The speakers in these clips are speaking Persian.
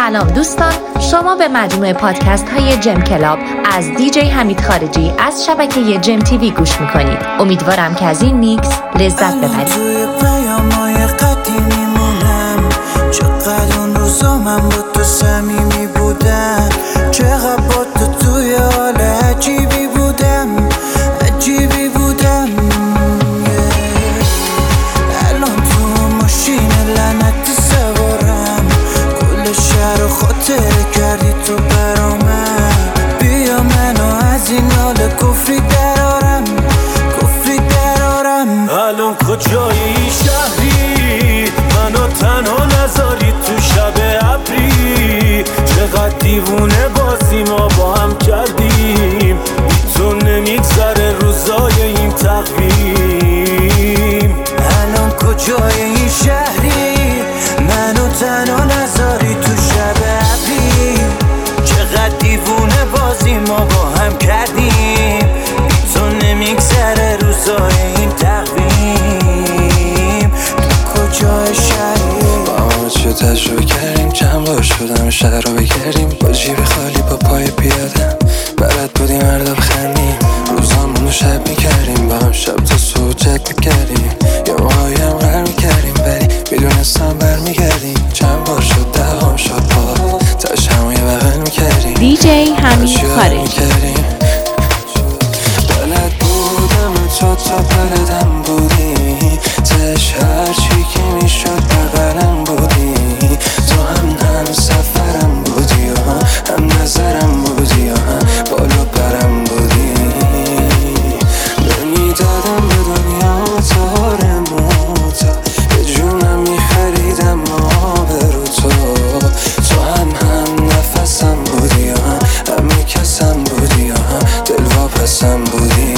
سلام دوستان، شما به مجموعه پادکست های جم کلاب از دیجی حمید خارجی از شبکه جم تیوی گوش میکنید. امیدوارم که از این میکس لذت ببرید. توی پیامای قدیمی مونم، چقدر اون روزا من با تو صمیمی بودم، چقدر با تو توی حال عجیبی بودم. الان تو ماشین لعنتی سوارم، کل شهر رو خاطره کردی تو برامم. بیا منو از این حال کفری درارم. الان کجایی شهری، منو تنها نذاری تو شب ابری. چقدر دیوونه بازی ما با هم کردیم، بی تو نمیگذره روزای این تقویم. الان کجای این شهری، منو تنها نذاری تو شب ابری. چقدر دیوونه بازی ما با هم کردیم، بی تو نمیگذره روزای این تقویم. کجای شهری با همه چه تجربه کردیم، چند بار شدم شهر رو بگردیم، با جیب خالی با پای پیادم. بلد بودیم هر دل خندیم، روزامون رو شب میکردیم، با هم شب تا صبح جد میکردیم. یه موقعی هم غر میکردیم ولی میدونستم برمیگردیم. چند بار شد دهام شد با تاش همو یه بغل میکردیم. دیجی حمید خارجی. بلد بودم تو تا بلدم بودی، تش هرچی که میشد بغلم بودی. تو هم سفرم بودی و هم نظرم بودی و هم بالا برم بودی. نمیدادم به دنیا تارموتا، به جونم میخریدم آبرو تو. تو هم نفسم بودی و هم کسم بودی و هم دلواپسم بودی.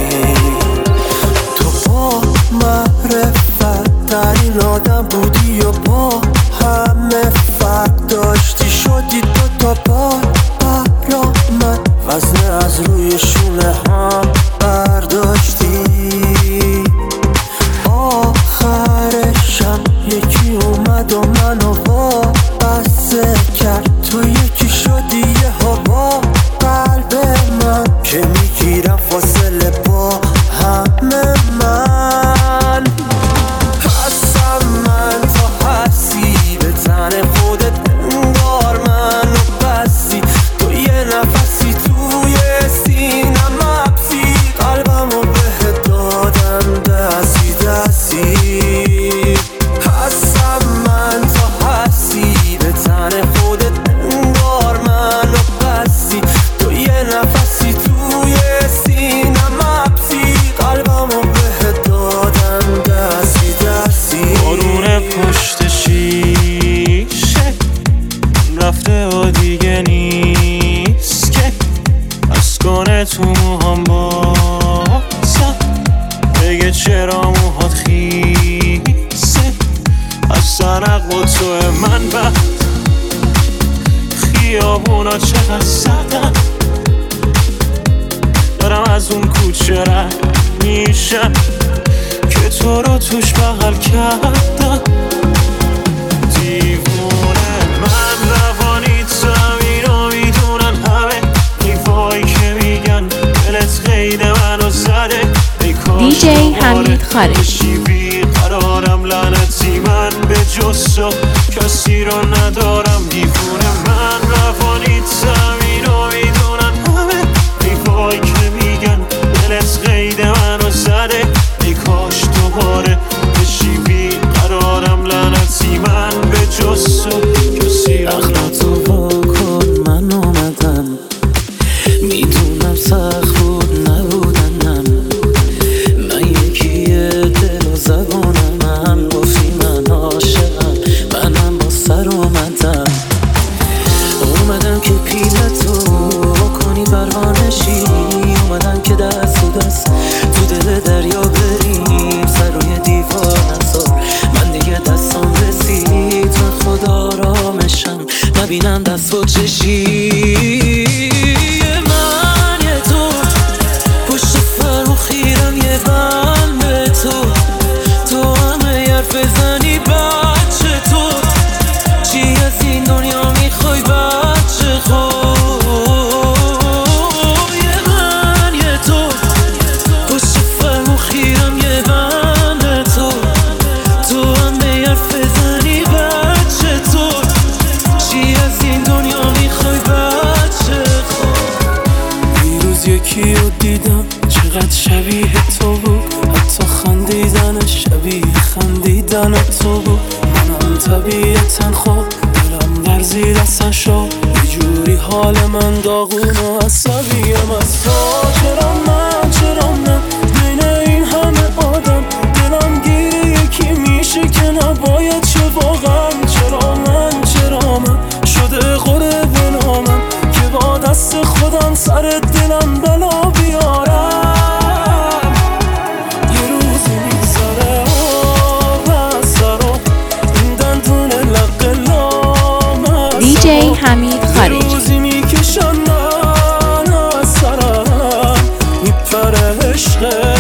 تو با معرفت ترین آدم بودی و با همه فرق داشتی، شدی دو تا پای برامد، وزنه از روی شونه هم برداشتی. آخرشم یکی اومد و منو وابسته کرد، تو یکی شدی یه ها با قلب من، که میگیرم فاصله با همه من. هستم من تو هستی، به تن خودت انگار منو بستی. تو یه نفسی توی سینم حبسی، قلبمو بهت دادم دستی دستی. هستم من تو هستی، به تن خودت انگار منو بستی. تو یه نفسی توی سینم حبسی، قلبمو بهت دادم دستی دستی. بارون پشت شیشه رفته و دیگه نیست که از کنه تو موهام بازم بگه چرا موهات خیسه. از سرق و تو من بعد خیابونا چقدر سردن، دارم از اون کوچه رد میشم که تو رو توش بغل کردم. دیوونه من روانی اینو میدونن همه، حیفایی که میگن دلت قید منو زده. دیجی حمید خارجی. بیقرارم لعنتی من، به جز تو کسی رو ندارم. دیوونه من روانی اینو میدونن همه، حیفایی که میگن دلت قید منو زده. ای کاش دوباره بشی بیقرارم لعنتی من، به جز تو کسی رو اخلاطو واکن من اومدم، میدونم سخت بود نبودنم. من یکیه دل و زبونم، گفتی من عاشقم، منم با سر اومدم. اومدم که پیلتو کنی پروانشی، اومدم که دست و دست تو دل دریا بریم، سر روی دیوار نزار من دیگه دستم رسید. من خدا آرامشم نبینم دست و چشی. من یه تو پشت فرمو خیرم، یه بند به تو همه حرف بزنی بچه تو چی از این دنیا میخوای. دیدن تو بود، منم طبیعتا خوب دلم درزید اصلا شو، یه جوری حال من داغون و عصبیم از تو. چرا من بین این همه آدم دلم گیری یکی میشه که نباید چه واقعا. چرا من شده قره بنامم که با دست خودم سر دلم بلا بیارم. یه روزی میذاره آب از سرم این دندون لق لام دیجی حمید خارجی. یه روزی میکشن من از سرم میپره عشقه.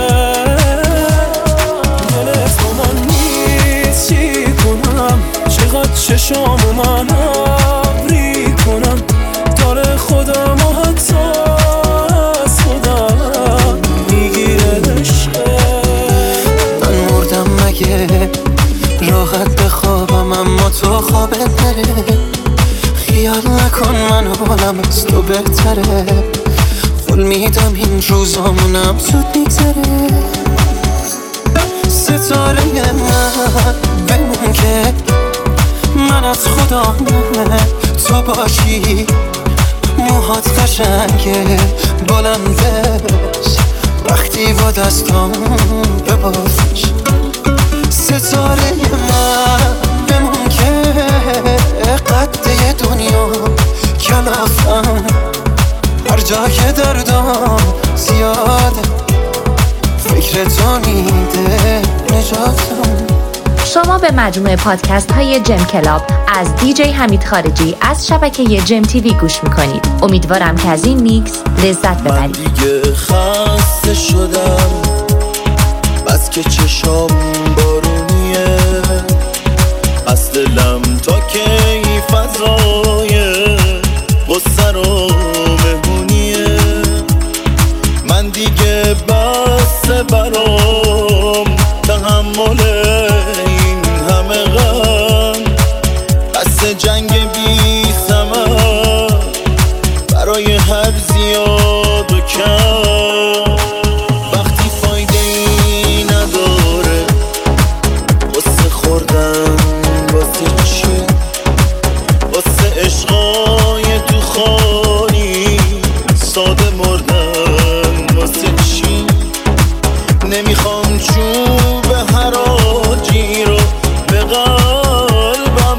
دل تو من نیست چی کنم، چقدر چشامو من ابری کنم، داره خودم و حتی از خودم میگیره عشقه. من مردم مگه راحت بخوابم اما تو خوابت نره، خیال نکن منو بالم از تو بهتره، قول میدم این روزامونم زود میگذره. ستاره من بمون که من از خودم تو باشی، موهات قشنگه بلندش وقتی با دستام ببافش. ستاره من بمون که قده دنیا کلافم، هر جا که دردام زیاده فکر تو میده نجاتم. شما به مجموعه پادکست های جم کلاب از دیجی حمید خارجی از شبکه جم تیوی گوش میکنید. امیدوارم که از این میکس لذت ببرید. من دیگه خسته شدم بس که چشام بارونیه، از دلم تا کی فضای غصه رو مهمونیه. من دیگه بس برام تحمل این همه غم، بس جنگ بی ثمر برای هر زیاد و کم. وقتی فایده ای نداره غصه خوردن واسه چی، واسه عشقای تو خالی ساده مردن واسه چی. نمیخوام چوب حراجی رو به قلبم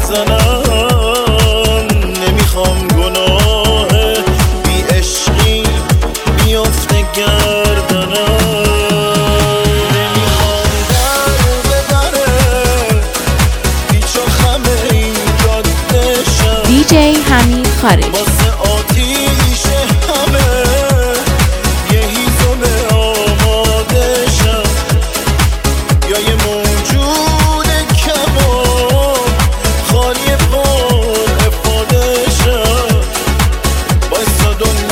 بزنم، نمیخوام گناه بی عشقی بیفته گردنم، نمیخوام در به دره پیچ و خم این جاده شم. دیجی حمید خارجی. واسه آتیش همه یه هیزم آماده شم، یا یه موجود کمان خالی بار افاده شم. بایستا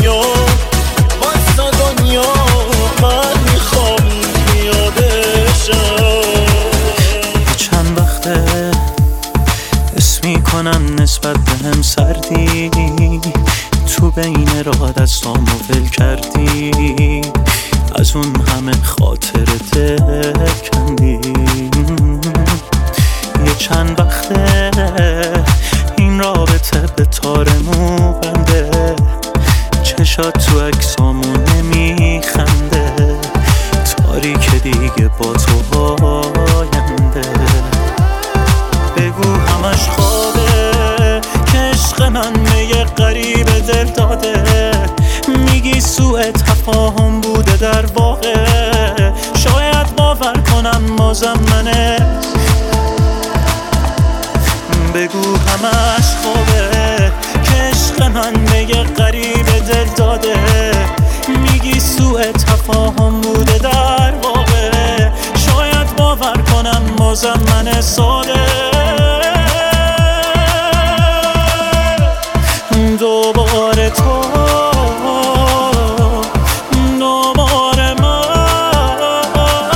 دنیا من میخوام پیاده شم. چند وقته حس میکنم نسبت به هم سردی، تو بین راه دستامو ول کردی، از اون همه خاطرت کندی. یه چند وقته این رابطه به تار مو بنده، چشات تو عکسامو نمیخنده، تاریک دیگه با تو آینده. بگو همش خوابه که عشق من یه غریب دل داده، میگی سوء تفاهم بوده در واقع، شاید باور کنم بازم منه. بگو همش خوابه که عشق من یه غریب دل داده، میگی سوء تفاهم بوده در واقع، شاید باور کنم بازم من ساده. دوباره تو دوباره من،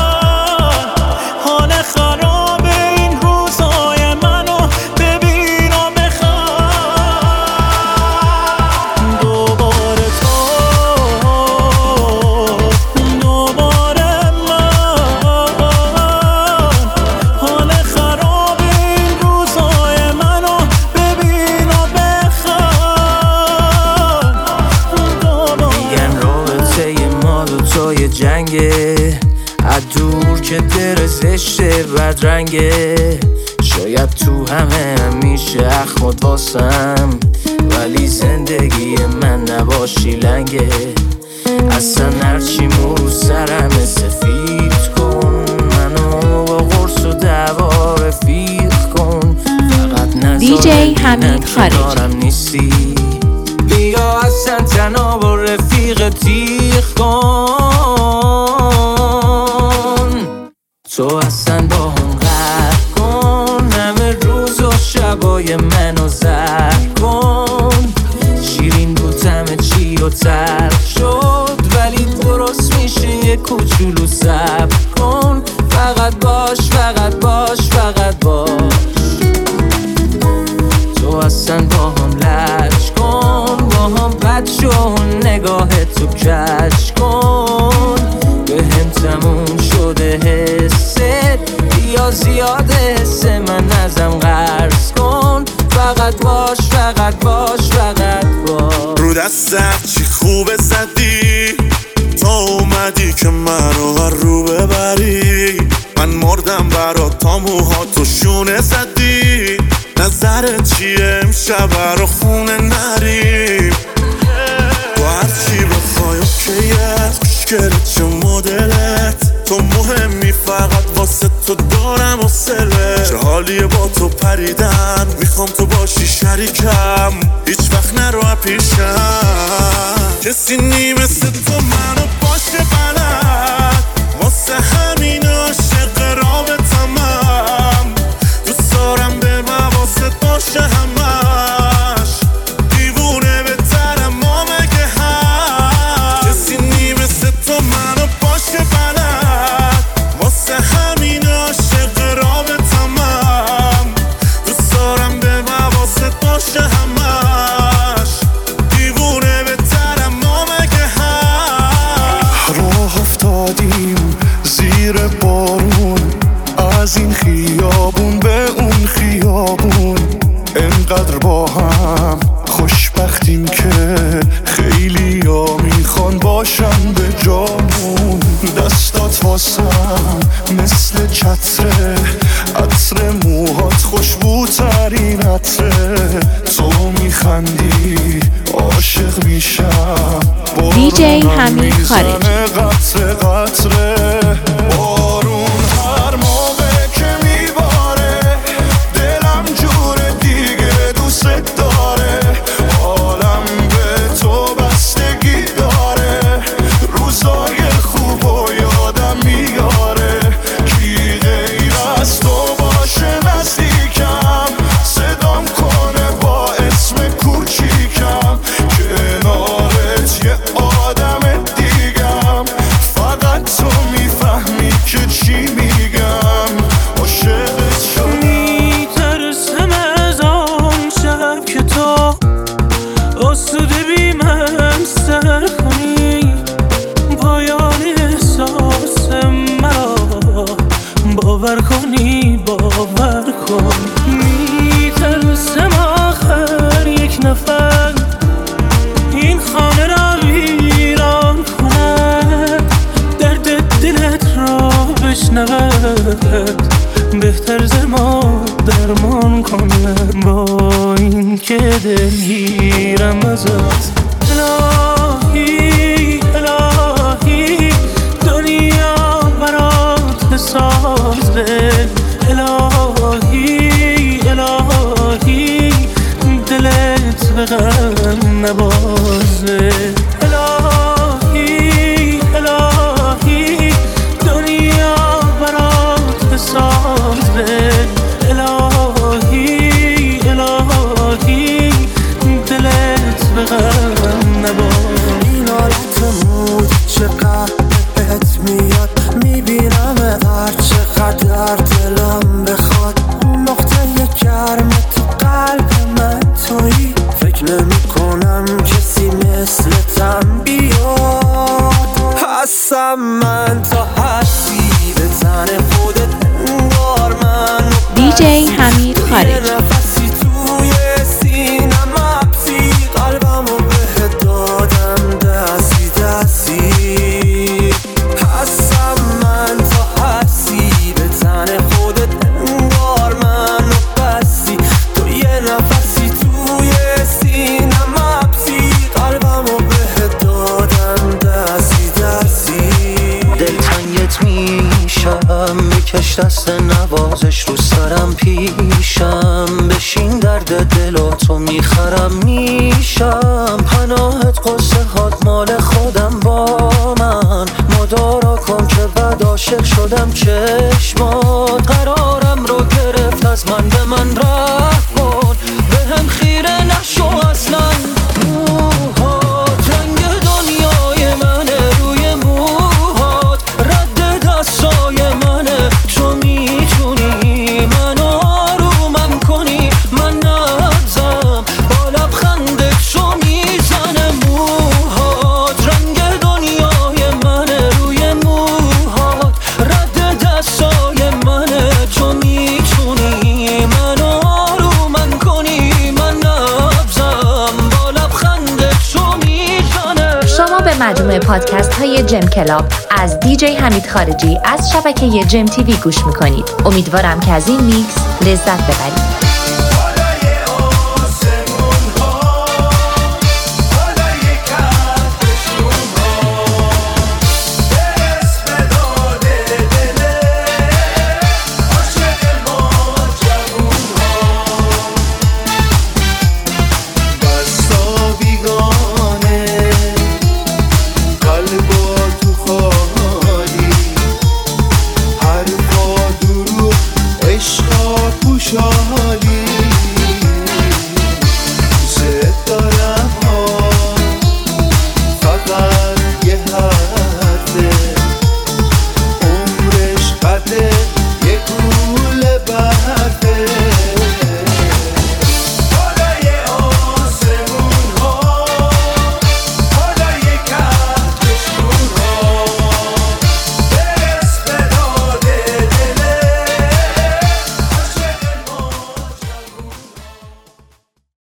حال خراب این روزای منو ببین و بخند. دوباره تو دوباره من، که در زشته بدرنگه، شاید تو همه همیشه اخمات واسم، ولی زندگی من نباشی لنگه. اصلا هرچی مو سرم سفید کن، منو با قرص و دعوا رفیق کن، فقط نذار ببینم کنارم نیستی. بیا اصلا تنها با رفیق تیغ کن، تو اصلا با هم غرق کن، همه روز و شبای منو زرد کن. شیرین بود همه چی و تلخ شد، ولی درست میشه یه کوچولو صبر کن. فقط باش فقط باش فقط باش، تو اصلا با هم لج کن، با هم بد شو نگاه تو کش کن. به هم تموم شده حست، یا زیاده حس من ازم قرض کن. فقط باش فقط باش فقط باش. رو دستم چی خوبه زدی، تا اومدی که منو هر رو ببری. من مردم برات تا موهاتو شونه زدی. نظرت چیه امشب رو خونه نریم؟ تو هرچی بخوای اوکیه، خوشگلت چه مدلت، تو مهمی فقط واسه تو دارم حوصله. چه حالیه با تو پریدن، میخوام تو باشی شریکم، هیچ وقت نرو پیشم. کسی نی مثل تو منو باشه بلد، واسه همین عاشق رابطمم. دوست دارم به مواست باشه همش، دیوونه بهترم ما مگه هم. کسی نی مثل تو منو باشه بلد، واسه همین عاشق رابطمم. دوست دارم به مواست باشه همش، دیوونه بهترم ما مگه هم. راه افتادیم زیر بارون، از این خیابون به اون خیابون. انقدر با هم خوشبختیم که خیلی ها میخوان باشن به جامون. دستات واسم مثل چتره، عطر موهات خوشبوترین عطره. تو میخندی عاشق میشم، DJ حمید خارجی. قطره قطره بارون هر موقع که میباره، دلم جوره دیگه دوست داره. حالم به تو بستگی داره، روزای خوب و یادم میاره. کی غیر از تو باشه نزدیکم، صدام کنه با اسم کوچیکم. کنارت یه آدم دیگم، فقط تو میفهمی که چی میگم. عاشقت شدم. میترسم از آن شب که تو آسوده بی من سر کنی، پایان احساس مرا باور کنی باور کن. میترسم آخر یک نفر این خانه را ویران کند، درد دلت را بشنود، بهتر ز ما درمان کند. با این که دلگیرم ازت، الهی الهی دنیا برات بساز دل. الهی الهی دلت به غم نبازه. الهی الهی دنیا برات بساز دل. الهی الهی دلت به غم نبازه. این حالت مود چقدر بهت میاد، میبینم هر چقدر دلم بخواد. نقطه گرم تو قلب من تویی، فکر نمی کنم کسی مثل میکش دست نوازش رو سرم پیشم، بشین درد دلاتو میخرم میشم، پناهت قصه هات مال خودم با من، مدارا کن که بعد عاشق شدم چشمات، قرارم رو گرفت از من به من رفت کن، به هم خیره نشو اصلا، موهات رنگ دنیای منه، روی موهات رد دستای منه، تو میتونی منو آرومم کنی، من نبزم با لبخندت تو میزنه، موهات رنگ دنیای منه، روی موهات رد دستای منه، تو میتونی منو آرومم کنی، من نبزم با لبخندت تو میزنه. شما به مجموعه پادکست های جم کلاب از دیجی حمید خارجی از شبکه جم تیوی گوش میکنید. امیدوارم که از این میکس لذت ببرید.